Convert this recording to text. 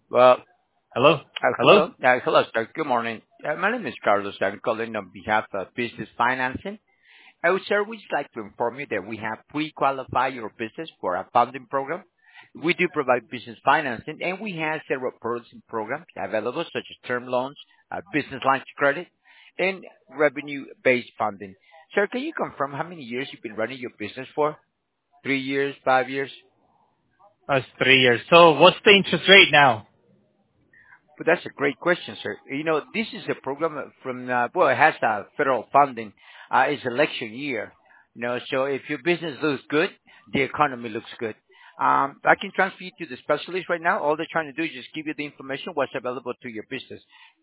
Well, Hello? Hello? hello, sir. Good morning. My name is Carlos. I'm calling on behalf of Business Financing. Sir, we'd just like to inform you that we have pre-qualified your business for a funding program. We do provide business financing, and we have several products and programs available, such as term loans, business lines of credit, and revenue-based funding. Sir, can you confirm how many years you've been running your business for? 3 years, 5 years? That's 3 years. So what's the interest rate now? But that's a great question, sir. This is a program from, well, it has federal funding. It's election year. So if your business looks good, the economy looks good. I can transfer you to the specialist right now. All they're trying to do is just give you the information, what's available to your business.